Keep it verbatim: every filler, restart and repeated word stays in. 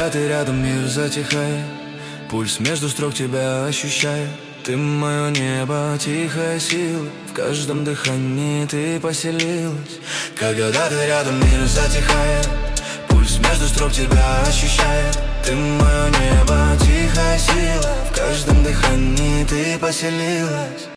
Когда ты рядом, мир затихает, пульс между строк тебя ощущает. Ты мое небо, тихая сила, в каждом дыхании ты поселилась. Когда ты рядом, мир затихает, пульс между строк тебя ощущает. Ты мое небо, тихая сила, в каждом дыхании ты поселилась.